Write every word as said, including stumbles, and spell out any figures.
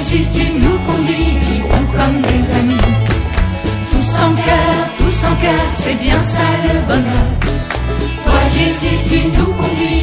Jésus, tu nous conduis, vivons comme des amis. Tous en cœur, tous en cœur, c'est bien ça le bonheur. Toi Jésus, tu nous conduis.